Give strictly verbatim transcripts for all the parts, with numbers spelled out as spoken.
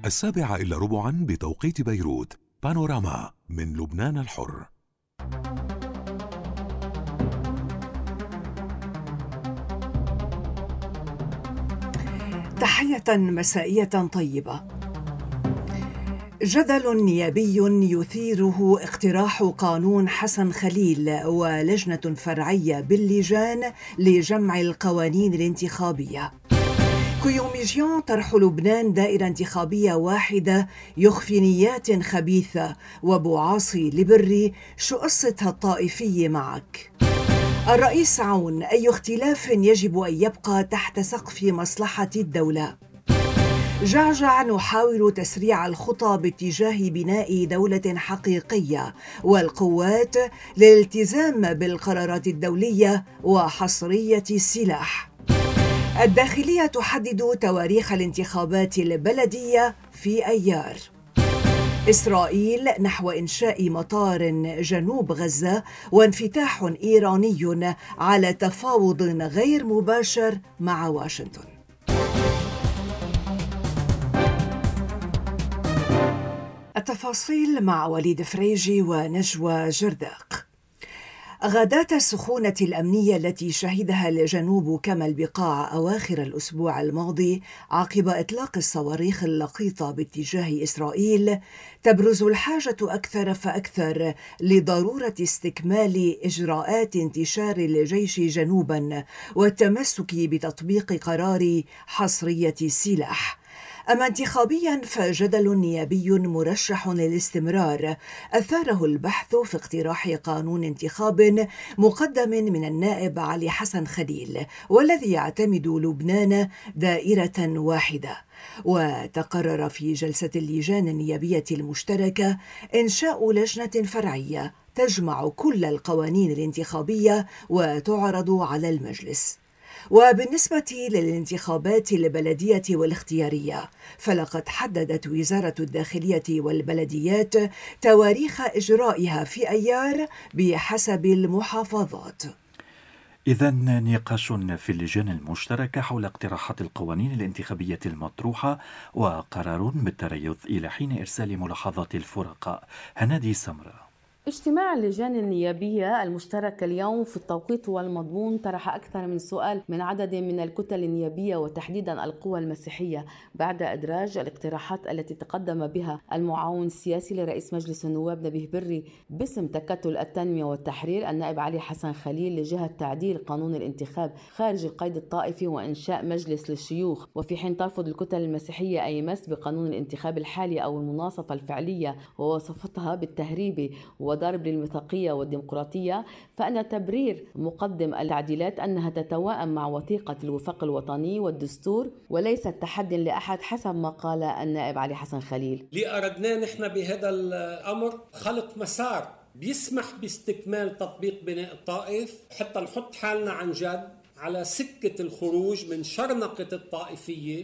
السابعة إلا ربعا بتوقيت بيروت. بانوراما من لبنان الحر. تحية مسائية طيبة. جدل نيابي يثيره اقتراح قانون حسن خليل ولجنة فرعية باللجان لجمع القوانين الانتخابية. كيوميجيون طرح لبنان دائرة انتخابية واحدة يخفي نيات خبيثة. وبوعاصي لبري شو قصتها الطائفية معك؟ الرئيس عون: أي اختلاف يجب أن يبقى تحت سقف مصلحة الدولة. جعجع: نحاول تسريع الخطى باتجاه بناء دولة حقيقية والقوات للالتزام بالقرارات الدولية وحصرية السلاح. الداخلية تحدد تواريخ الانتخابات البلدية في أيار. إسرائيل نحو إنشاء مطار جنوب غزة وانفتاح إيراني على تفاوض غير مباشر مع واشنطن. التفاصيل مع وليد فريجي ونجوى جرداق. غادات السخونة الأمنية التي شهدها الجنوب كما البقاع أواخر الأسبوع الماضي عقب إطلاق الصواريخ اللقيطة باتجاه إسرائيل تبرز الحاجة أكثر فأكثر لضرورة استكمال إجراءات انتشار الجيش جنوبا والتمسك بتطبيق قرار حصرية السلاح. أما انتخابيا فجدل نيابي مرشح للاستمرار أثاره البحث في اقتراح قانون انتخاب مقدم من النائب علي حسن خليل والذي يعتمد لبنان دائرة واحدة. وتقرر في جلسة اللجان النيابية المشتركة إنشاء لجنة فرعية تجمع كل القوانين الانتخابية وتعرض على المجلس. وبالنسبة للانتخابات البلدية والاختيارية فلقد حددت وزارة الداخلية والبلديات تواريخ إجرائها في أيار بحسب المحافظات. إذن نقاش في اللجان المشتركة حول اقتراحات القوانين الانتخابية المطروحة وقرار بالتريث إلى حين إرسال ملاحظات الفرقاء. هنادي سمرة. اجتماع اللجان النيابية المشتركة اليوم في التوقيت والمضمون طرح أكثر من سؤال من عدد من الكتل النيابية وتحديدا القوى المسيحية بعد إدراج الاقتراحات التي تقدم بها المعاون السياسي لرئيس مجلس النواب نبيه بري باسم تكتل التنمية والتحرير النائب علي حسن خليل لجهة تعديل قانون الانتخاب خارج القيد الطائفي وإنشاء مجلس للشيوخ، وفي حين ترفض الكتل المسيحية أي مس بقانون الانتخاب الحالي أو المناصفة الفعلية ووصفتها بالتهريب وضرب للميثاقية والديمقراطية، فإن تبرير مقدم التعديلات أنها تتوائم مع وثيقة الوفاق الوطني والدستور وليست تحد لأحد حسب ما قال النائب علي حسن خليل. اللي أردناه نحن بهذا الأمر خلق مسار بيسمح باستكمال تطبيق بناء الطائف حتى نحط حالنا عن جد على سكة الخروج من شرنقة الطائفية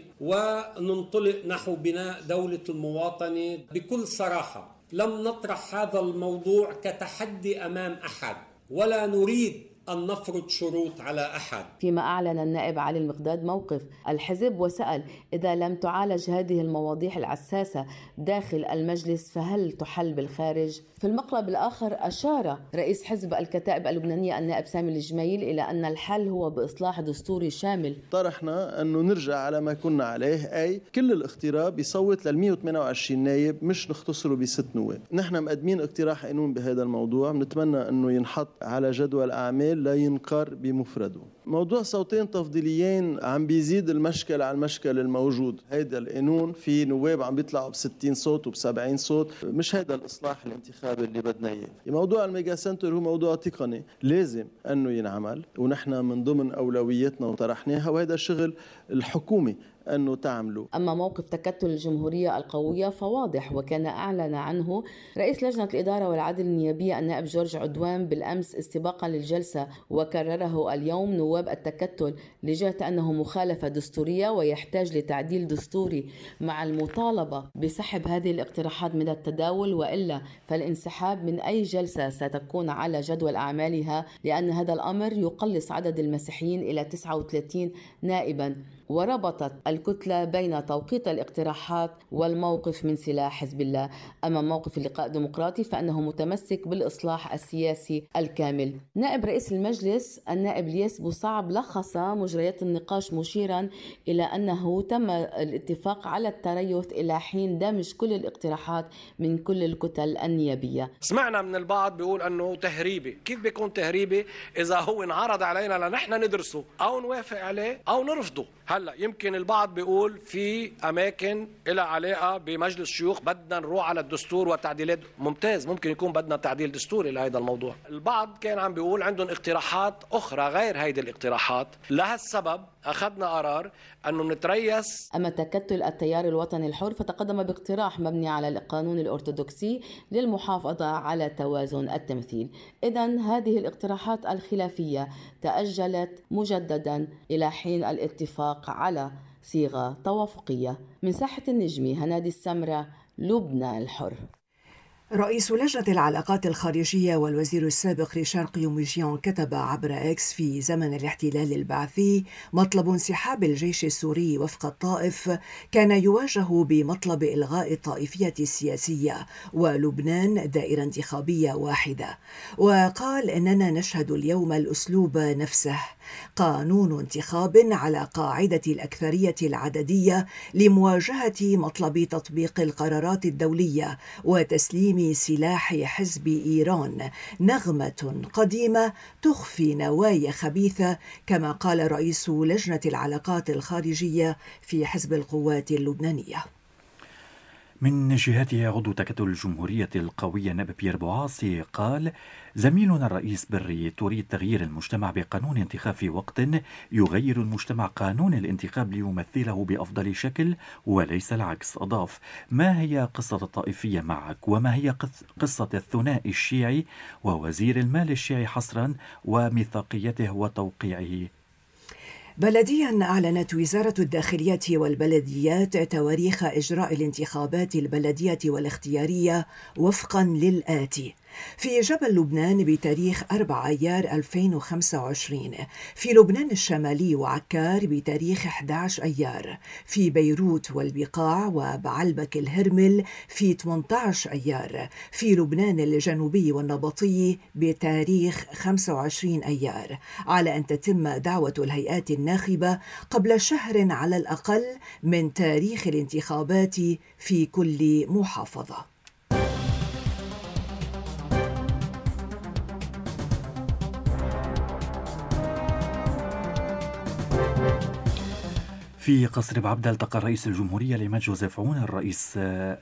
وننطلق نحو بناء دولة المواطنة بكل صراحة. لم نطرح هذا الموضوع كتحدي أمام أحد ولا نريد أن نفرض شروط على أحد. فيما أعلن النائب علي المقداد موقف الحزب وسأل إذا لم تعالج هذه المواضيع الحساسة داخل المجلس فهل تحل بالخارج؟ في المقلب الآخر أشار رئيس حزب الكتائب اللبنانية النائب سامي الجميل إلى أن الحل هو بإصلاح دستوري شامل. طرحنا أنه نرجع على ما كنا عليه، أي كل الاغتراب يصوت لل مئة وثمانية وعشرين نايب مش نختصره بست نواب. نحن مقدمين اقتراح قانون بهذا الموضوع، بنتمنى أنه ينحط على جدول أعمال لا ينقر بمفرده. موضوع صوتين تفضيليين عم بيزيد المشكل على المشكل الموجود. هيدا القانون في نواب عم بيطلعوا بستين صوت وبسبعين صوت، مش هيدا الإصلاح الانتخابي اللي بدنا إياه. موضوع الميجا سنتر هو موضوع تقني لازم أنه ينعمل ونحن من ضمن أولوياتنا وطرحناها، وهذا شغل الحكومة أنه تعملوا. أما موقف تكتل الجمهورية القوية فواضح، وكان أعلن عنه رئيس لجنة الإدارة والعدل النيابية النائب جورج عدوان بالأمس استباقا للجلسة، وكرره اليوم نواب التكتل لجهة أنه مخالفة دستورية ويحتاج لتعديل دستوري مع المطالبة بسحب هذه الاقتراحات من التداول، وإلا فالانسحاب من أي جلسة ستكون على جدول أعمالها، لأن هذا الأمر يقلص عدد المسيحيين إلى تسعة وثلاثين نائبا. وربطت الكتلة بين توقيت الاقتراحات والموقف من سلاح حزب الله. أما موقف اللقاء الديمقراطي فإنه متمسك بالإصلاح السياسي الكامل. نائب رئيس المجلس النائب الياس بوصعب لخص مجريات النقاش مشيرا إلى أنه تم الاتفاق على التريث إلى حين دمج كل الاقتراحات من كل الكتل النيابية. سمعنا من البعض بيقول أنه تهريبي. كيف بيكون تهريبي إذا هو انعرض علينا لنحن ندرسه أو نوافق عليه أو نرفضه؟ هلا يمكن البعض بيقول في أماكن إلى علاقة بمجلس الشيوخ بدنا نروح على الدستور وتعديلات. ممتاز، ممكن يكون بدنا تعديل دستوري لهذا الموضوع. البعض كان عم بيقول عندهم اقتراحات أخرى غير هيدي الاقتراحات. لهالسبب أخذنا قرار أنه نتريث. أما تكتل التيار الوطني الحر فتقدم باقتراح مبني على القانون الأرثوذكسي للمحافظة على توازن التمثيل. إذن هذه الاقتراحات الخلافية تأجلت مجددا إلى حين الاتفاق على صيغة توافقية. من ساحة النجمي هنادي السمرة، لبنان الحر. رئيس لجنة العلاقات الخارجية والوزير السابق ريشار قيوميجيان كتب عبر إكس في زمن الاحتلال البعثي: مطلب انسحاب الجيش السوري وفق الطائف كان يواجه بمطلب إلغاء الطائفية السياسية ولبنان دائرة انتخابية واحدة. وقال إننا نشهد اليوم الأسلوب نفسه، قانون انتخاب على قاعدة الأكثرية العددية لمواجهة مطلب تطبيق القرارات الدولية وتسليم سلاح حزب إيران، نغمة قديمة تخفي نوايا خبيثة، كما قال رئيس لجنة العلاقات الخارجية في حزب القوات اللبنانية. من جهته عضو تكتل الجمهورية القوية نائب بيير بوعاصي قال: زميلنا الرئيس بري تريد تغيير المجتمع بقانون انتخاب في وقت يغير المجتمع قانون الانتخاب ليمثله بأفضل شكل وليس العكس. أضاف: ما هي قصة الطائفية معك؟ وما هي قصة الثنائي الشيعي ووزير المال الشيعي حصرا وميثاقيته وتوقيعه؟ بلديا أعلنت وزارة الداخلية والبلديات تواريخ إجراء الانتخابات البلدية والاختيارية وفقا للآتي: في جبل لبنان بتاريخ أربعة أيار ألفين وخمسة وعشرين، في لبنان الشمالي وعكار بتاريخ أحد عشر أيار، في بيروت والبقاع وبعلبك الهرمل في ثمانية عشر أيار، في لبنان الجنوبي والنبطي بتاريخ خمسة وعشرين أيار، على أن تتم دعوة الهيئات الناخبة قبل شهر على الأقل من تاريخ الانتخابات في كل محافظة. في قصر بعبدة التقى رئيس الجمهورية العماد جوزيف عون الرئيس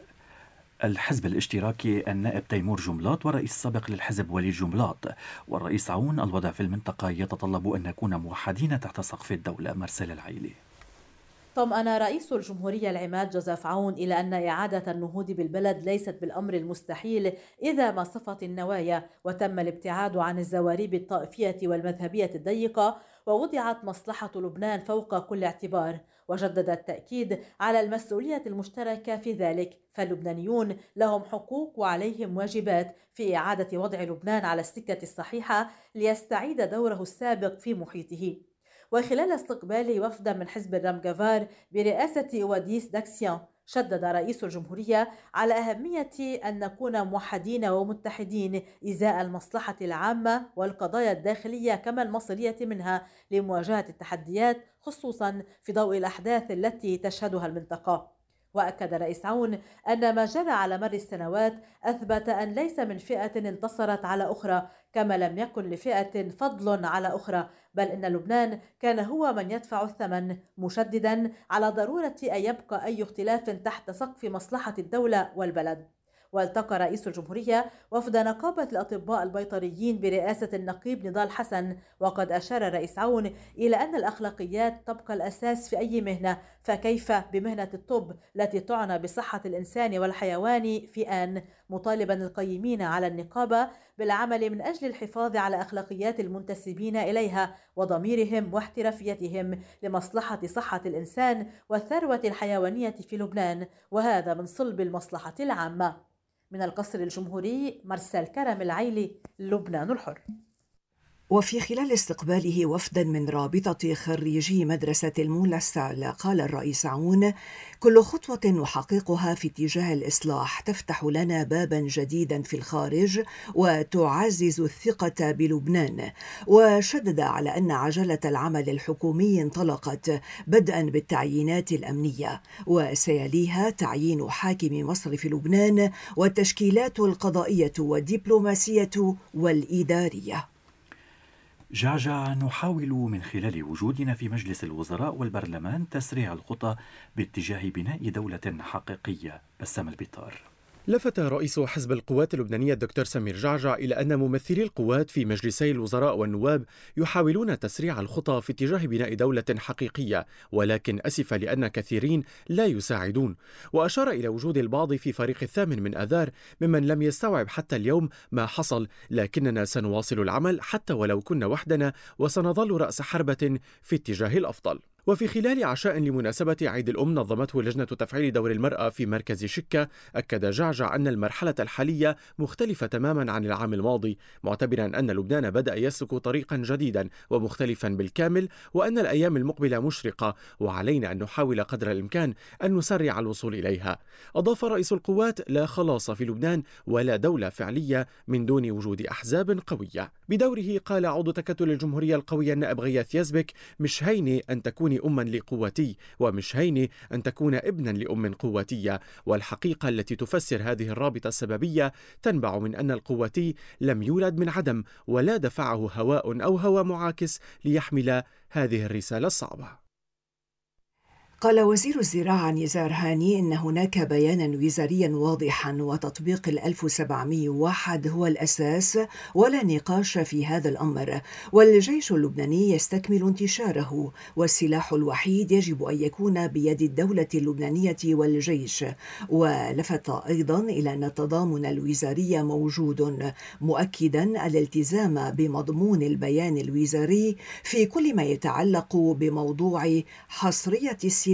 الحزب الاشتراكي النائب تيمور جملاط والرئيس السابق للحزب وليد جملاط. والرئيس عون: الوضع في المنطقة يتطلب أن نكون موحدين تحت سقف الدولة. مرسل العيلي. طمأن رئيس الجمهورية العماد جوزيف عون إلى أن إعادة النهوض بالبلد ليست بالأمر المستحيل إذا ما صفت النوايا وتم الابتعاد عن الزواريب الطائفية والمذهبية الضيقة ووضعت مصلحة لبنان فوق كل اعتبار. وجدد التأكيد على المسؤولية المشتركة في ذلك، فاللبنانيون لهم حقوق وعليهم واجبات في إعادة وضع لبنان على السكة الصحيحة ليستعيد دوره السابق في محيطه. وخلال استقبال وفدا من حزب الرمغافار برئاسة أواديس داكسيان، شدد رئيس الجمهورية على أهمية أن نكون موحدين ومتحدين إزاء المصلحة العامة والقضايا الداخلية كما المصيرية منها لمواجهة التحديات، خصوصا في ضوء الأحداث التي تشهدها المنطقة. وأكد رئيس عون أن ما جرى على مر السنوات أثبت أن ليس من فئة انتصرت على أخرى كما لم يكن لفئة فضل على أخرى، بل إن لبنان كان هو من يدفع الثمن، مشددا على ضرورة أن يبقى أي اختلاف تحت سقف مصلحة الدولة والبلد. والتقى رئيس الجمهورية وفد نقابة الأطباء البيطريين برئاسة النقيب نضال حسن، وقد أشار الرئيس عون إلى أن الأخلاقيات تبقى الأساس في أي مهنة، فكيف بمهنة الطب التي تعنى بصحة الإنسان والحيوان في آن، مطالبا القيمين على النقابة بالعمل من أجل الحفاظ على أخلاقيات المنتسبين إليها وضميرهم واحترافيتهم لمصلحة صحة الإنسان والثروة الحيوانية في لبنان، وهذا من صلب المصلحة العامة. من القصر الجمهوري مرسل كرم العيلي، لبنان الحر. وفي خلال استقباله وفدا من رابطة خريجي مدرسة المولى السال، قال الرئيس عون: كل خطوة نحققها في اتجاه الإصلاح تفتح لنا بابا جديدا في الخارج وتعزز الثقة بلبنان. وشدد على أن عجلة العمل الحكومي انطلقت بدءا بالتعيينات الأمنية، وسيليها تعيين حاكم مصرف لبنان والتشكيلات القضائية والدبلوماسية والإدارية. جعجع: نحاول من خلال وجودنا في مجلس الوزراء والبرلمان تسريع الخطى باتجاه بناء دولة حقيقية. بسام البطار. لفت رئيس حزب القوات اللبنانية الدكتور سمير جعجع إلى أن ممثلي القوات في مجلسي الوزراء والنواب يحاولون تسريع الخطى في اتجاه بناء دولة حقيقية، ولكن أسف لأن كثيرين لا يساعدون. وأشار إلى وجود البعض في فريق الثامن من آذار ممن لم يستوعب حتى اليوم ما حصل، لكننا سنواصل العمل حتى ولو كنا وحدنا، وسنظل رأس حربة في اتجاه الأفضل. وفي خلال عشاء لمناسبة عيد الأم نظمته لجنة تفعيل دور المرأة في مركز شكة، أكد جعجع أن المرحلة الحالية مختلفة تماما عن العام الماضي، معتبرا أن لبنان بدأ يسلك طريقا جديدا ومختلفا بالكامل، وأن الأيام المقبلة مشرقة وعلينا أن نحاول قدر الإمكان أن نسرع الوصول إليها. أضاف رئيس القوات: لا خلاص في لبنان ولا دولة فعلية من دون وجود أحزاب قوية. بدوره قال عضو تكتل الجمهورية القوية النائب غياث يزبك: مش هيني أن تكون أما لقوتي، ومش هيني أن تكون ابنا لأم قوتية، والحقيقة التي تفسر هذه الرابطة السببية تنبع من أن القوتي لم يولد من عدم، ولا دفعه هواء أو هوى معاكس ليحمل هذه الرسالة الصعبة. قال وزير الزراعة نزار هاني إن هناك بيانا وزاريا واضحا وتطبيق الألف وسبعمئة وواحد هو الأساس ولا نقاش في هذا الأمر، والجيش اللبناني يستكمل انتشاره، والسلاح الوحيد يجب أن يكون بيد الدولة اللبنانية والجيش. ولفت أيضا إلى أن التضامن الوزاري موجود، مؤكدا الالتزام بمضمون البيان الوزاري في كل ما يتعلق بموضوع حصرية السلاح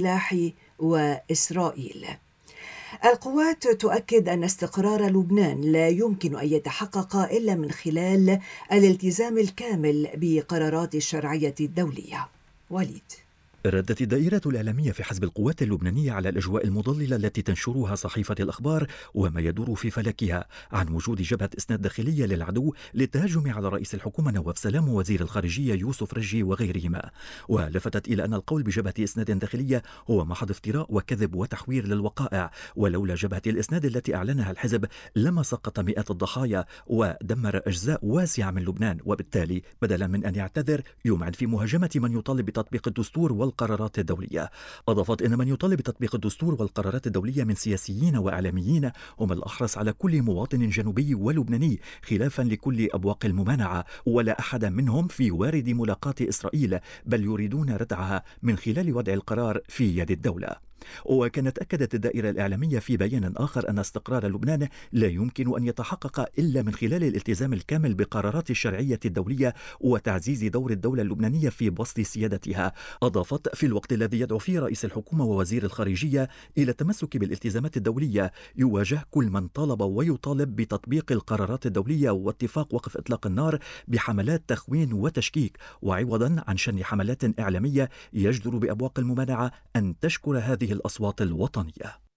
وإسرائيل. القوات تؤكد أن استقرار لبنان لا يمكن أن يتحقق إلا من خلال الالتزام الكامل بقرارات الشرعية الدولية. وليد. ردت الدائرة الإعلامية في حزب القوات اللبنانية على الأجواء المضللة التي تنشرها صحيفة الأخبار وما يدور في فلكها عن وجود جبهة إسناد داخلية للعدو للتهجم على رئيس الحكومة نواف سلام ووزير الخارجية يوسف رجي وغيرهما. ولفتت إلى أن القول بجبهة إسناد داخلية هو محض افتراء وكذب وتحوير للوقائع، ولولا جبهة الإسناد التي أعلنها الحزب لما سقط مئات الضحايا ودمر أجزاء واسعة من لبنان، وبالتالي بدلا من أن يعتذر يمعن في مهاجمة من يطالب بتطبيق الدستور والقرارات الدولية. أضافت إن من يطالب بتطبيق الدستور والقرارات الدولية من سياسيين وإعلاميين هم الأحرص على كل مواطن جنوبي ولبناني، خلافا لكل أبواق الممانعة، ولا أحد منهم في وارد ملاقاة إسرائيل، بل يريدون ردعها من خلال وضع القرار في يد الدولة. وكانت أكدت الدائرة الإعلامية في بيان آخر أن استقرار لبنان لا يمكن أن يتحقق إلا من خلال الالتزام الكامل بقرارات الشرعية الدولية وتعزيز دور الدولة اللبنانية في بسط سيادتها. أضافت: في الوقت الذي يدعو فيه رئيس الحكومة ووزير الخارجية إلى التمسك بالالتزامات الدولية، يواجه كل من طالب ويطالب بتطبيق القرارات الدولية واتفاق وقف إطلاق النار بحملات تخوين وتشكيك، وعوضا عن شن حملات إعلامية يجدر بأبواق الممانعة أن تشكر هذه الأصوات الوطنية.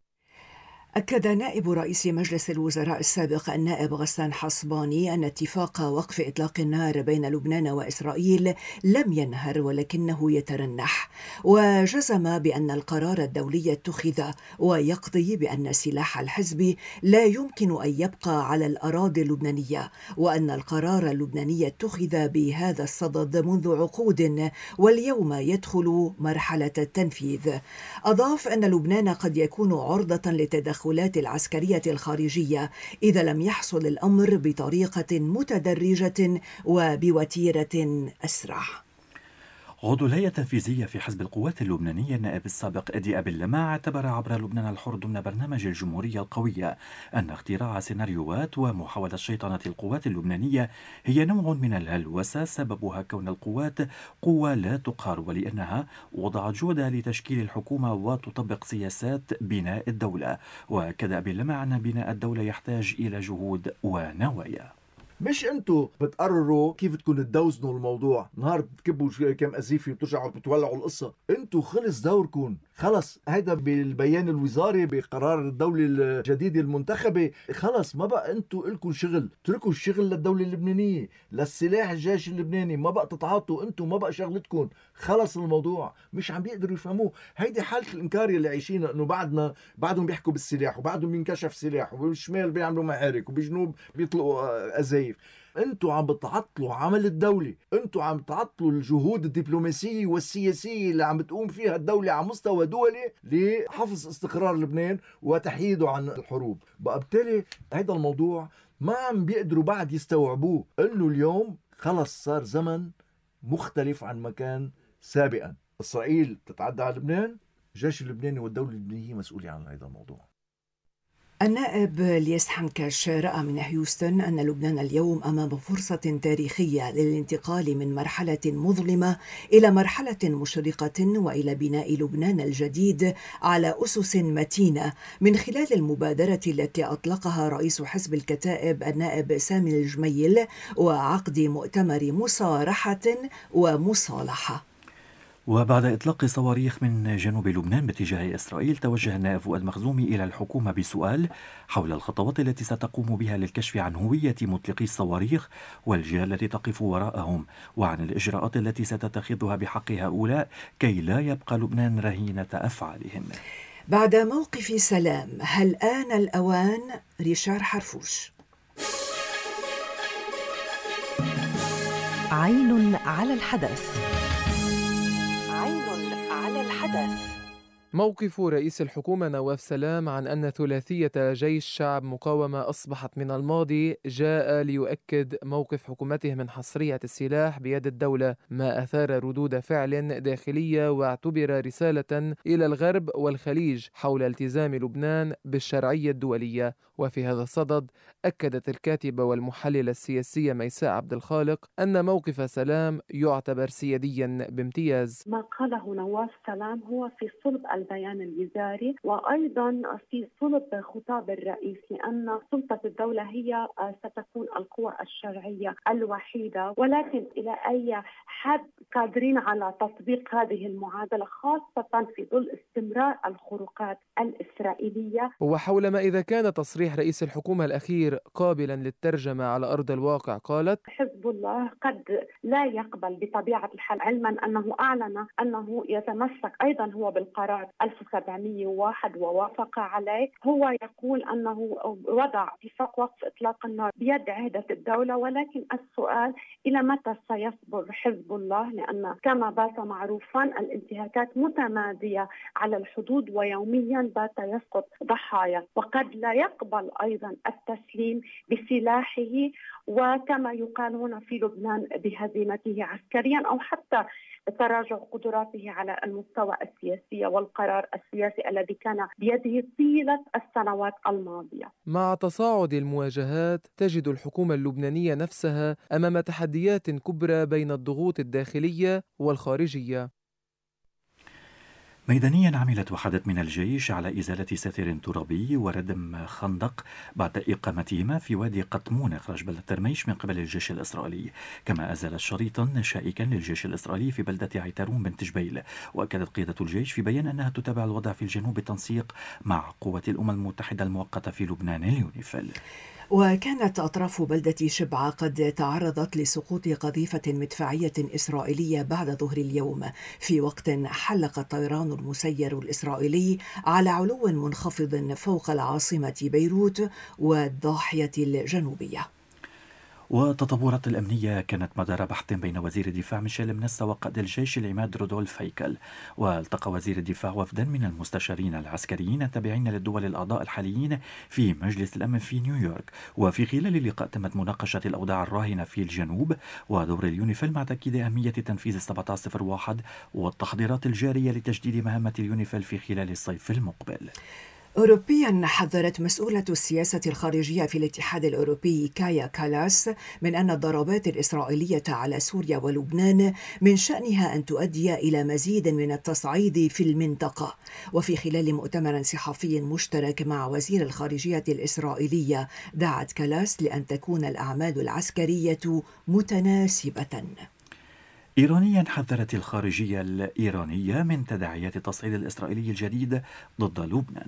أكد نائب رئيس مجلس الوزراء السابق النائب غسان حصباني أن اتفاق وقف إطلاق النار بين لبنان وإسرائيل لم ينهر ولكنه يترنح، وجزم بأن القرار الدولي اتخذ ويقضي بأن سلاح الحزب لا يمكن أن يبقى على الأراضي اللبنانية، وأن القرار اللبناني اتخذ بهذا الصدد منذ عقود واليوم يدخل مرحلة التنفيذ. أضاف أن لبنان قد يكون عرضة لتدخل التدخلات العسكرية الخارجية إذا لم يحصل الأمر بطريقة متدرجة وبوتيرة أسرع. عضو الهيئة التنفيذية في حزب القوات اللبنانية النائب السابق أدي أبي اللمع اعتبر عبر لبنان الحر ضمن برنامج الجمهورية القوية أن اختراع سيناريوهات ومحاولة شيطنة القوات اللبنانية هي نوع من الهلوسة سببها كون القوات قوة لا تقهر، ولأنها وضعت جهدها لتشكيل الحكومة وتطبق سياسات بناء الدولة. وكذا أبي اللمع أن بناء الدولة يحتاج إلى جهود ونوايا. مش انتوا بتقرروا كيف بدكم تدوزنوا الموضوع. نهار بتكبوا كم أزيفي بترجعوا بتولعوا القصة. انتوا خلص دوركم، خلص. هيدا بالبيان الوزاري بقرار الدولة الجديدة المنتخبة، خلص ما بقى انتوا إلكم شغل. تركوا الشغل للدولة اللبنانية، للسلاح الجيش اللبناني، ما بقى تتعاطوا انتوا، ما بقى شغلتكم. خلص الموضوع. مش عم بيقدروا يفهموه. هيدي حالة الإنكار اللي عايشينها، انه بعدنا بعدهم بيحكوا بالسلاح، وبعدهم بينكشف سلاح، وبالشمال بيعملوا معارك، وبالجنوب بيطلقوا أزايف. انتوا عم بتعطلوا عمل الدولة، انتوا عم تعطلوا الجهود الدبلوماسية والسياسية اللي عم بتقوم فيها الدولة على مستوى دولي لحفظ استقرار لبنان وتحييده عن الحروب. بقى بالتالي هيدا الموضوع ما عم بيقدروا بعد يستوعبوه، انه اليوم خلص صار زمن مختلف عن ما كان سابقا. إسرائيل تتعدى على لبنان، الجيش اللبناني والدولة اللبنانية مسؤولة عن هذا الموضوع. النائب ليس حنكش رأى من هيوستن أن لبنان اليوم أمام فرصة تاريخية للانتقال من مرحلة مظلمة إلى مرحلة مشرقة وإلى بناء لبنان الجديد على أسس متينة من خلال المبادرة التي أطلقها رئيس حزب الكتائب النائب سامي الجميل وعقد مؤتمر مصارحة ومصالحة. وبعد إطلاق صواريخ من جنوب لبنان باتجاه إسرائيل، توجه النائب فؤاد مخزومي إلى الحكومة بسؤال حول الخطوات التي ستقوم بها للكشف عن هوية مطلقي الصواريخ والجهة التي تقف وراءهم، وعن الإجراءات التي ستتخذها بحق هؤلاء كي لا يبقى لبنان رهينة أفعالهم. بعد موقف سلام، هل آن الأوان؟ ريشار حرفوش. عين على الحدث. موقف رئيس الحكومة نواف سلام عن أن ثلاثية جيش شعب مقاومة أصبحت من الماضي جاء ليؤكد موقف حكومته من حصرية السلاح بيد الدولة، ما أثار ردود فعل داخلية واعتبر رسالة إلى الغرب والخليج حول التزام لبنان بالشرعية الدولية. وفي هذا الصدد أكدت الكاتبة والمحللة السياسية ميساء عبد الخالق أن موقف سلام يعتبر سياديا بامتياز. ما قاله نواف سلام هو في صلب البيان الوزاري وأيضا في صلب خطاب الرئيس، لأن سلطة الدولة هي ستكون القوى الشرعية الوحيدة، ولكن إلى أي حد قادرين على تطبيق هذه المعادلة، خاصة في ظل استمرار الخروقات الإسرائيلية. وحول ما إذا كان تصريح رئيس الحكومة الأخير قابلا للترجمة على أرض الواقع، قالت: حزب الله قد لا يقبل بطبيعة الحال، علما أنه أعلن أنه يتمسك أيضا هو بالقرار ألف وسبعمئة وواحد ووافق عليه. هو يقول أنه وضع اتفاق وقف إطلاق النار بيد عهدة الدولة، ولكن السؤال إلى متى سيصبر حزب الله، لأن كما بات معروفا الانتهاكات متمادية على الحدود ويوميا بات يسقط ضحايا، وقد لا يقبل أيضا التسليم بسلاحه، وكما يقال هنا في لبنان بهزيمته عسكريا أو حتى تراجع قدراته على المستوى السياسي والقرار السياسي الذي كان بيده طيلة السنوات الماضية. مع تصاعد المواجهات تجد الحكومة اللبنانية نفسها أمام تحديات كبرى بين الضغوط الداخلية والخارجية. ميدانيا عملت وحدة من الجيش على إزالة ساتر ترابي وردم خندق بعد إقامتهما في وادي قطمون خارج بلدة ترميش من قبل الجيش الإسرائيلي، كما أزالت شريطا شائكا للجيش الإسرائيلي في بلدة عيتارون بنت جبيل. وأكدت قيادة الجيش في بيان أنها تتابع الوضع في الجنوب بالتنسيق مع قوات الأمم المتحدة المؤقتة في لبنان اليونيفيل. وكانت أطراف بلدة شبعة قد تعرضت لسقوط قذيفة مدفعية إسرائيلية بعد ظهر اليوم، في وقت حلق الطيران المسير الإسرائيلي على علو منخفض فوق العاصمة بيروت والضاحية الجنوبية. والتطورات الأمنية كانت مدار بحث بين وزير الدفاع ميشيل منسا وقائد الجيش العماد رودولف هيكل. والتقى وزير الدفاع وفدا من المستشارين العسكريين التابعين للدول الأعضاء الحاليين في مجلس الأمن في نيويورك. وفي خلال اللقاء تمت مناقشة الأوضاع الراهنة في الجنوب ودور اليونيفيل مع تأكيد أهمية تنفيذ سبعة عشر صفر واحد والتحضيرات الجارية لتجديد مهمة اليونيفيل في خلال الصيف المقبل. أوروبيا حذرت مسؤولة السياسة الخارجية في الاتحاد الأوروبي كايا كالاس من أن الضربات الإسرائيلية على سوريا ولبنان من شأنها أن تؤدي إلى مزيد من التصعيد في المنطقة. وفي خلال مؤتمر صحفي مشترك مع وزير الخارجية الإسرائيلية دعت كالاس لأن تكون الأعمال العسكرية متناسبة. إيرانيا حذرت الخارجية الإيرانية من تداعيات التصعيد الإسرائيلي الجديد ضد لبنان.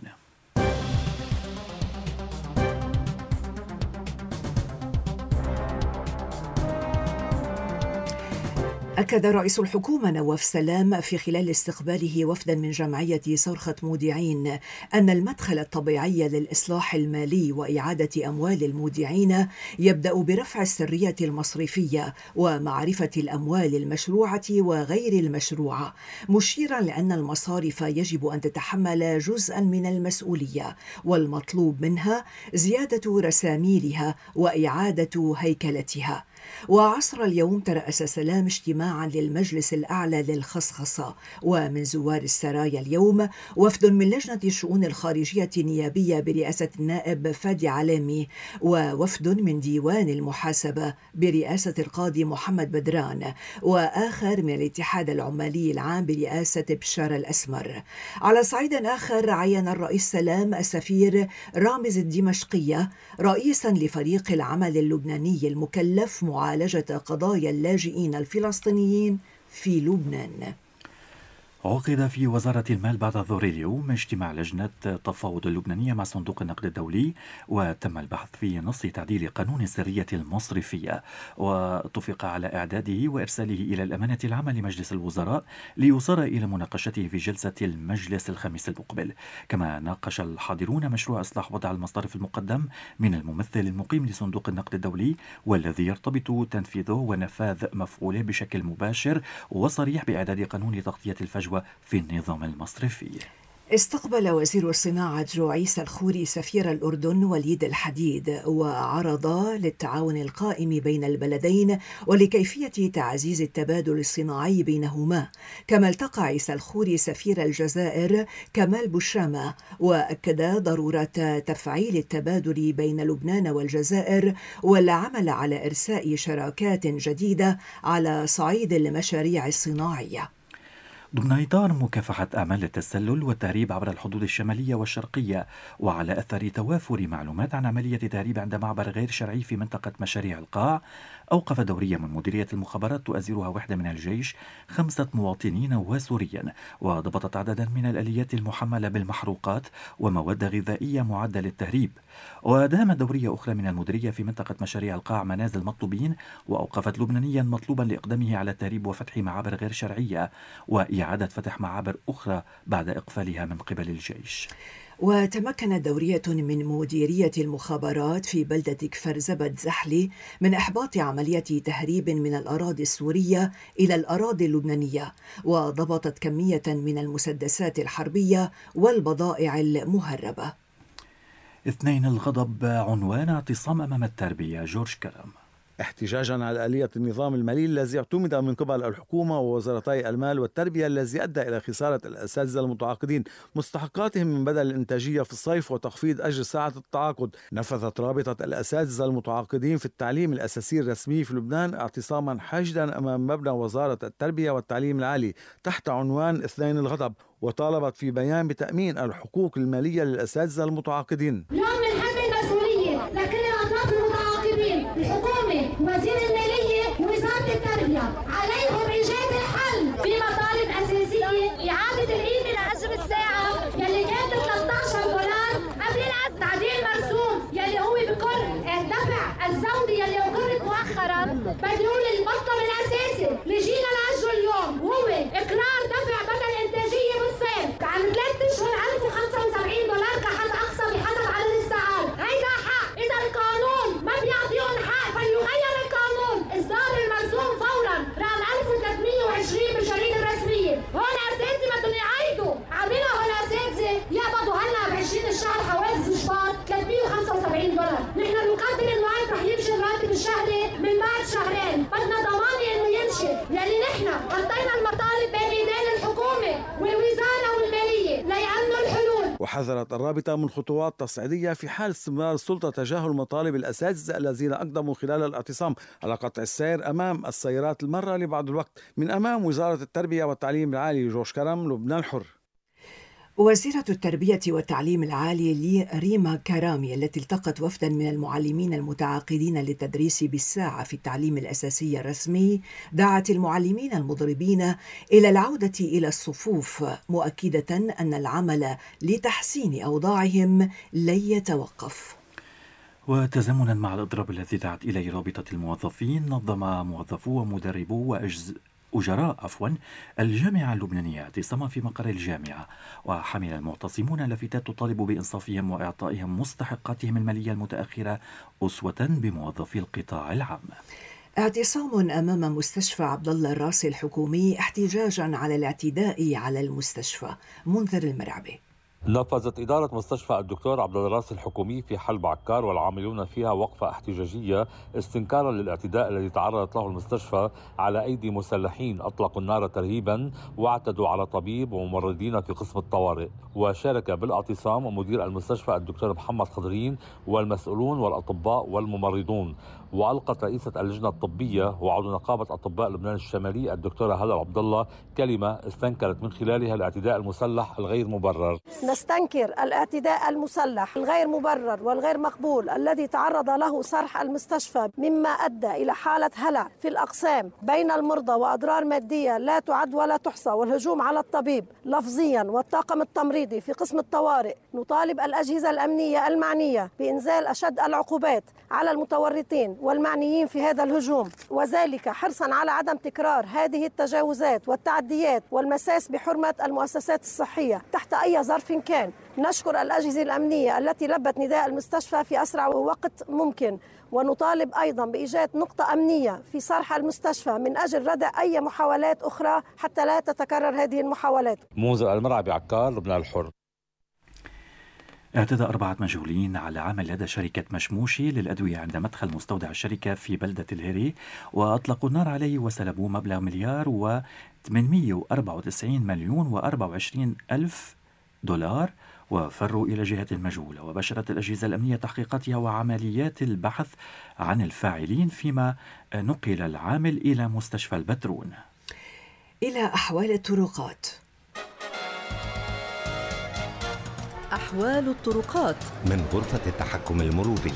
أكد رئيس الحكومة نواف سلام في خلال استقباله وفدا من جمعية صرخة مودعين أن المدخل الطبيعي للإصلاح المالي وإعادة أموال المودعين يبدأ برفع السرية المصرفية ومعرفة الأموال المشروعة وغير المشروعة، مشيرا لأن المصارف يجب أن تتحمل جزءا من المسؤولية، والمطلوب منها زيادة رساميرها وإعادة هيكلتها. وعصر اليوم ترأس سلام اجتماعا للمجلس الأعلى للخصخصة، ومن زوار السرايا اليوم وفد من لجنة الشؤون الخارجية النيابية برئاسة النائب فادي علامي، ووفد من ديوان المحاسبة برئاسة القاضي محمد بدران، وآخر من الاتحاد العمالي العام برئاسة بشار الأسمر. على صعيد آخر عين الرئيس سلام السفير رامز الدمشقية رئيسا لفريق العمل اللبناني المكلف معالجة قضايا اللاجئين الفلسطينيين في لبنان. عقد في وزارة المال بعد الظهر اليوم اجتماع لجنة التفاوض اللبنانية مع صندوق النقد الدولي، وتم البحث في نص تعديل قانون السرية المصرفية، واتفق على إعداده وإرساله إلى الأمانة العامة لمجلس الوزراء ليصار إلى مناقشته في جلسة المجلس الخميس المقبل. كما ناقش الحاضرون مشروع إصلاح وضع المصارف المقدم من الممثل المقيم لصندوق النقد الدولي، والذي يرتبط تنفيذه ونفاذ مفعوله بشكل مباشر وصريح بإعداد قانون لتغطية الفجوة في النظام المصرفي. استقبل وزير الصناعة جو عيسى الخوري سفير الأردن وليد الحديد، وعرض للتعاون القائم بين البلدين ولكيفية تعزيز التبادل الصناعي بينهما. كما التقى عيسى الخوري سفير الجزائر كمال بوشامة، وأكد ضرورة تفعيل التبادل بين لبنان والجزائر والعمل على إرساء شراكات جديدة على صعيد المشاريع الصناعية. ضمن إطار مكافحة أعمال التسلل والتهريب عبر الحدود الشمالية والشرقية، وعلى أثر توافر معلومات عن عملية تهريب عند معبر غير شرعي في منطقة مشاريع القاع، أوقف دورية من مديرية المخابرات تؤازرها وحدة من الجيش خمسة مواطنين وسوريا، وضبطت عددا من الآليات المحملة بالمحروقات ومواد غذائية معدة للتهريب. ودامت دورية أخرى من المديرية في منطقة مشاريع القاع منازل مطلوبين، وأوقفت لبنانيا مطلوبا لإقدامه على التهريب وفتح معابر غير شرعية وإعادة فتح معابر أخرى بعد إقفالها من قبل الجيش. وتمكنت دورية من مديرية المخابرات في بلدة كفر زبد زحلي من إحباط عملية تهريب من الأراضي السورية إلى الأراضي اللبنانية، وضبطت كمية من المسدسات الحربية والبضائع المهربة. اثنين الغضب عنوان اعتصام أمام التربية. جورج كرم. احتجاجا على آلية النظام المالي الذي اعتمد من قبل الحكومة ووزارتي المال والتربية، الذي أدى إلى خسارة الأساتذة المتعاقدين مستحقاتهم من بدل الإنتاجية في الصيف وتخفيض أجر ساعة التعاقد. نفذت رابطة الأساتذة المتعاقدين في التعليم الأساسي الرسمي في لبنان اعتصاما حاشدا أمام مبنى وزارة التربية والتعليم العالي تحت عنوان اثنين الغضب، وطالبت في بيان بتأمين الحقوق المالية للأساتذة المتعاقدين. اليوم بنحمل المسؤولية لكل الأطراف المتعاقدين، الحكومة، وزير المالية، ووزارة التربية، عليهم إيجاد الحل في مطالب أساسية. إعادة القيمة لأجر الساعة يلي كانت ثلاثة عشر دولار قبل العزل، تعديل مرسوم يلي هو بكل دفع الزودي يلي أقرت مؤخرا، بدلول المطلب الأساسي اللي جينا لأجله اليوم هو إقرار دفع بدل إنتاجية بالصيف عن ثلاث أشهر ألف وخمسة وسبعين دولار كحد أقصى بحسب عدد الساعات. هيدا حق، إذا القانون ما بيعطيهم حق فليغير القانون، إصدار المرسوم فورا رقم ألف وثلاثمية وعشرين بالجريدة الرسمية. هون أساتذة بدهم يعيدوا عاملها، هون أساتذة يقبضوا هلا بعشرين الشهر حوافز وشباط ثلاثمية وخمسة وسبعين دولار. نحن بنقدر إنه هيك رح يمشي الراتب الشهري من بعد شهرين، بدنا ضمانة إنه يمشي، لأن نحن حطينا المطالب بين إيدين الحكومة والوزارة والمالية ليأمنوا الحلول. وحذرت الرابطة من خطوات تصعيدية في حال استمرار السلطة تجاهل مطالب الأساتذة الذين أقدموا خلال الاعتصام على قطع السير أمام السيارات المرة لبعض الوقت. من أمام وزارة التربية والتعليم العالي جورج كرم، لبنان الحر. وزيرة التربية والتعليم العالي ريما كرامي التي التقت وفدا من المعلمين المتعاقدين للتدريس بالساعة في التعليم الأساسي الرسمي دعت المعلمين المضربين إلى العودة إلى الصفوف، مؤكدة أن العمل لتحسين أوضاعهم لن يتوقف. وتزامنا مع الإضراب الذي دعت إليه رابطة الموظفين، نظم موظفو ومدربو وأجز أجراء عفوا الجامعة اللبنانية اعتصاما في مقر الجامعة، وحمل المعتصمون لافتات تطالب بإنصافهم وإعطائهم مستحقاتهم المالية المتأخرة أسوة بموظفي القطاع العام. اعتصام أمام مستشفى عبد الله الراسي الحكومي احتجاجا على الاعتداء على المستشفى. منذر المرعبي. نفذت إدارة مستشفى الدكتور عبد الله الراسي الحكومي في حلب عكار والعاملون فيها وقفة احتجاجية استنكارا للاعتداء الذي تعرضت له المستشفى على أيدي مسلحين أطلقوا النار ترهيبا واعتدوا على طبيب وممرضين في قسم الطوارئ. وشارك بالاعتصام مدير المستشفى الدكتور محمد خضرين والمسؤولون والأطباء والممرضون. وألقت رئيسة اللجنة الطبية وعضو نقابة أطباء لبنان الشمالي الدكتورة هلا عبد الله كلمة استنكرت من خلالها الاعتداء المسلح الغير مبرر. نستنكر الاعتداء المسلح الغير مبرر والغير مقبول الذي تعرض له صرح المستشفى، مما أدى إلى حالة هلع في الأقسام بين المرضى وأضرار مادية لا تعد ولا تحصى، والهجوم على الطبيب لفظيا والطاقم التمريضي في قسم الطوارئ. نطالب الأجهزة الأمنية المعنية بإنزال أشد العقوبات على المتورطين والمعنيين في هذا الهجوم، وذلك حرصا على عدم تكرار هذه التجاوزات والتعديات والمساس بحرمة المؤسسات الصحية تحت أي ظرف كان. نشكر الأجهزة الأمنية التي لبت نداء المستشفى في أسرع وقت ممكن، ونطالب أيضا بإيجاد نقطة أمنية في صرح المستشفى من أجل ردع أي محاولات أخرى حتى لا تتكرر هذه المحاولات. منذر المرعبي عكار، لبنان الحر. اعتدى أربعة مجهولين على عامل لدى شركة مشموشي للأدوية عند مدخل مستودع الشركة في بلدة الهيري، وأطلقوا النار عليه وسلبوا مبلغ مليار وثمانمئة وأربعة وتسعين مليون وأربعة وعشرين ألف دولار، وفروا إلى جهة مجهولة. وبشرت الأجهزة الأمنية تحقيقاتها وعمليات البحث عن الفاعلين، فيما نقل العامل إلى مستشفى البترون. إلى أحوال الطرقات. أحوال الطرقات من غرفة التحكم المروري.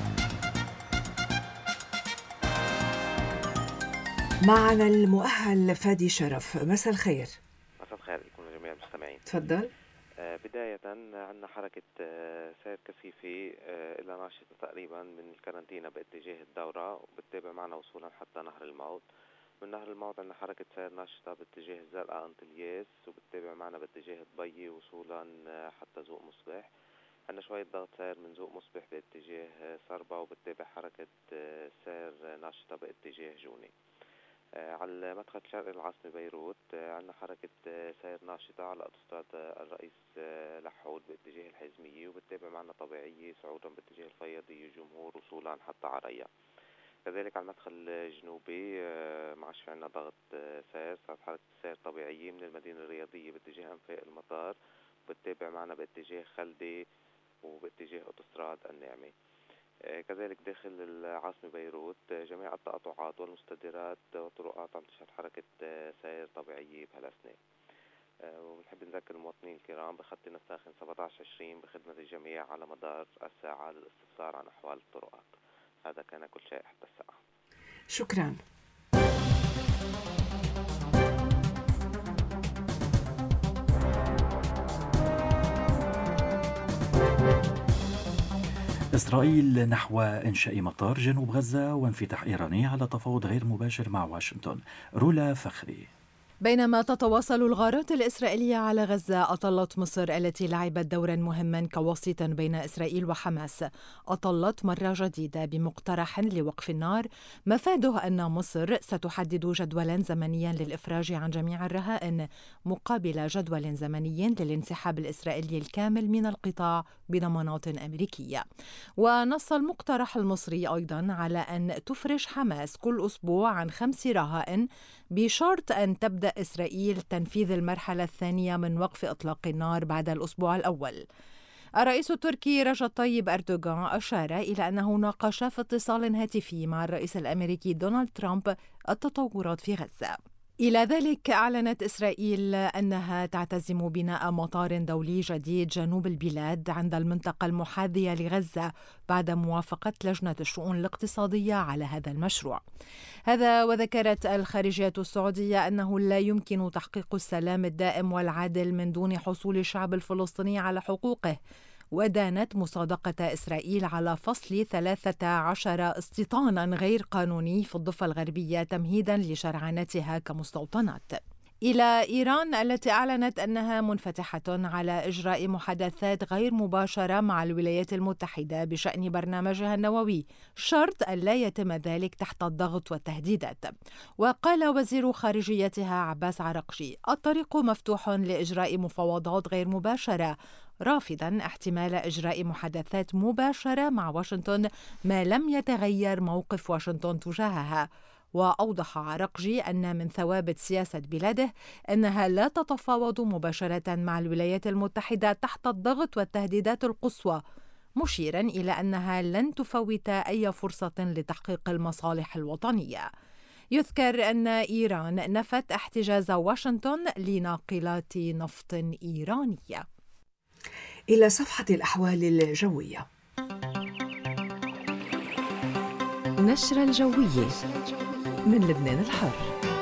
معنا المؤهل فادي شرف. مساء الخير. مساء الخير لكم جميع المستمعين. تفضل. آه بداية عندنا حركة آه سير كثيفة آه إلى ناشطة تقريبا من الكارنتينا باتجاه الدورة، وبتتابع معنا وصولا حتى نهر الموت. من نهر الموت عندنا حركة سير ناشطة باتجاه الزرقاء انطلياس، وبتتابع معنا باتجاه الضبي وصولا حتى زوق مصبح. عندنا شوية ضغط سير من زوق مصبح باتجاه صربة، وبتتابع حركة سير ناشطة باتجاه جوني. على مدخل شرق العاصمة بيروت عندنا حركة سير ناشطة على أوتوستراد الرئيس لحود باتجاه الحزمية، وبتتابع معنا طبيعية صعودا باتجاه الفياضية جمهور وصولا حتى عريا. كذلك على المدخل الجنوبي ما عادش في عندنا ضغط سير، صارت حركة سير طبيعية من المدينة الرياضية باتجاه أنفاق المطار، وبتتابع معنا باتجاه خلدي وباتجاه أوتوستراد النعمة. كذلك داخل العاصمة بيروت جميع التقاطعات والمستديرات والطرقات عم تشهد حركة سير طبيعية بهالأثناء. ونحب نذكر المواطنين الكرام بخطنا الساخن سبعة عشر عشرين بخدمة الجميع على مدار الساعة للاستفسار عن أحوال الطرقات. هذا كان كل شيء حتى الساعة. شكرا. إسرائيل نحو إنشاء مطار جنوب غزة وانفتاح إيراني على تفاوض غير مباشر مع واشنطن. رولا فخري. بينما تتواصل الغارات الإسرائيلية على غزة، أطلت مصر التي لعبت دورا مهما كوسيط بين إسرائيل وحماس أطلت مرة جديدة بمقترح لوقف النار، مفاده أن مصر ستحدد جدولا زمنيا للإفراج عن جميع الرهائن مقابل جدول زمني للانسحاب الإسرائيلي الكامل من القطاع بضمانات أمريكية. ونص المقترح المصري أيضا على أن تفرج حماس كل أسبوع عن خمس رهائن بشرط أن تبدأ إسرائيل تنفيذ المرحلة الثانية من وقف إطلاق النار بعد الأسبوع الأول. الرئيس التركي رجب طيب أردوغان أشار إلى أنه ناقش في اتصال هاتفي مع الرئيس الأمريكي دونالد ترامب التطورات في غزة. إلى ذلك أعلنت إسرائيل أنها تعتزم بناء مطار دولي جديد جنوب البلاد عند المنطقة المحاذية لغزة بعد موافقة لجنة الشؤون الاقتصادية على هذا المشروع. هذا وذكرت الخارجية السعودية أنه لا يمكن تحقيق السلام الدائم والعادل من دون حصول الشعب الفلسطيني على حقوقه، ودانت مصادقة إسرائيل على فصل ثلاثة عشر استيطانا غير قانوني في الضفة الغربية تمهيدا لشرعنتها كمستوطنات. إلى إيران التي أعلنت أنها منفتحة على إجراء محادثات غير مباشرة مع الولايات المتحدة بشأن برنامجها النووي، شرط أن لا يتم ذلك تحت الضغط والتهديدات. وقال وزير خارجيتها عباس عراقجي: الطريق مفتوح لإجراء مفاوضات غير مباشرة، رافضا احتمال إجراء محادثات مباشرة مع واشنطن ما لم يتغير موقف واشنطن تجاهها. وأوضح عراقجي أن من ثوابت سياسة بلاده أنها لا تتفاوض مباشرة مع الولايات المتحدة تحت الضغط والتهديدات القصوى، مشيرا إلى أنها لن تفوت أي فرصة لتحقيق المصالح الوطنية. يذكر أن إيران نفت احتجاز واشنطن لناقلات نفط إيرانية. إلى صفحة الأحوال الجوية. نشرة الجوية من لبنان الحر.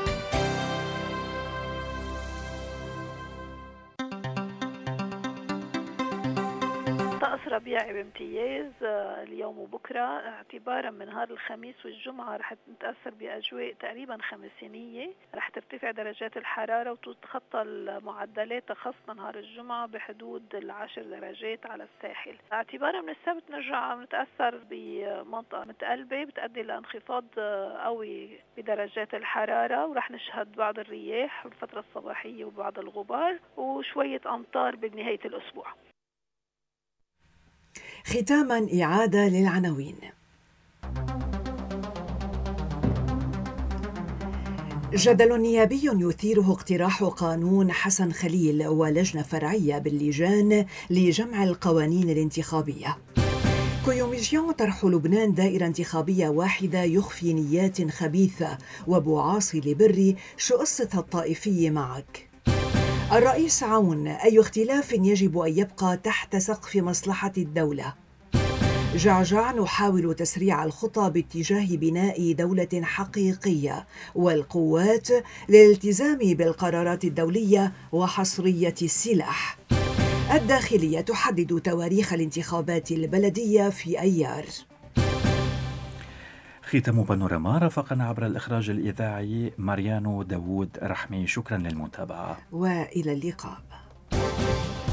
ربيعي بامتياز اليوم وبكرة، اعتبارا من نهار الخميس والجمعة رح نتأثر بأجواء تقريبا خمسينية، رح ترتفع درجات الحرارة وتتخطى المعدلات خاصة نهار الجمعة بحدود العشر درجات على الساحل. اعتبارا من السبت نرجع نتأثر بمنطقة متقلبة بتؤدي لانخفاض قوي بدرجات الحرارة، ورح نشهد بعض الرياح والفترة الصباحية وبعض الغبار وشوية أمطار بنهاية الأسبوع. ختاما إعادة للعناوين. جدل نيابي يثيره اقتراح قانون حسن خليل ولجنة فرعية باللجان لجمع القوانين الانتخابية. كوميسيون طرح لبنان دائرة انتخابية واحدة يخفي نيات خبيثة، وبوعاصي لبري شو قصة الطائفية معك. الرئيس عون: أي اختلاف يجب أن يبقى تحت سقف مصلحة الدولة. جعجع: نحاول تسريع الخطى باتجاه بناء دولة حقيقية، والقوات للالتزام بالقرارات الدولية وحصرية السلاح. الداخلية تحدد تواريخ الانتخابات البلدية في أيار. ختام بانوراما رافقنا عبر الإخراج الإذاعي ماريانو داوود رحمي. شكرا للمتابعة وإلى اللقاء.